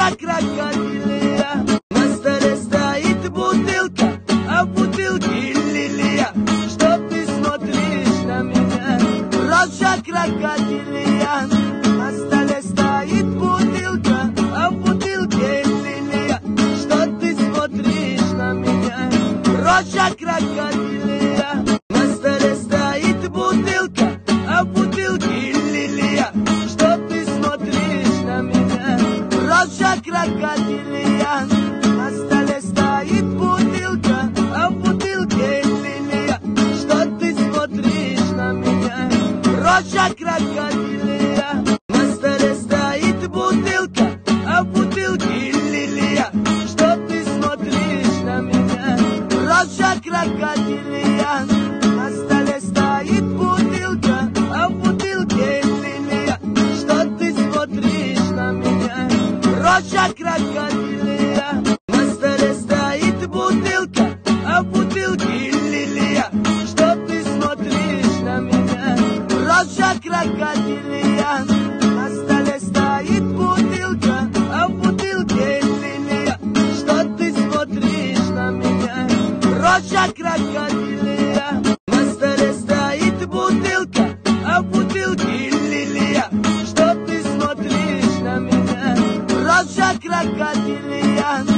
Рожа крокодилия. На столе стоит бутылка, а в бутылке лилия. Что ты смотришь на меня? Рожа крокодилия. На столе стоит бутылка, а в бутылке лилия. Что ты смотришь на меня? Рожа крокодилия. На столе стоит бутылка, а в бутылке лилия. Что ты смотришь на меня? Рожа крокодилия. На столе стоит бутылка, а в бутылке лилия. Что ты смотришь на меня? Рожа крокодилия. На столе стоит бутылка, а в бутылке лилия. Что ты смотришь на меня? Рожа крокодилия. На столе стоит бутылка, а в бутылке лилия. Что ты смотришь на меня? Рожа крокодилия. На столе стоит бутылка, а в бутылке лилия. Что ты смотришь на меня? Рожа крокодилия. На столе стоит бутылка, а в бутылке лилия. Что ты смотришь на меня? Рожа крокодилия. На столе стоит бутылка, а в бутылке лилия. Что ты смотришь на меня? Рожа крокодилия.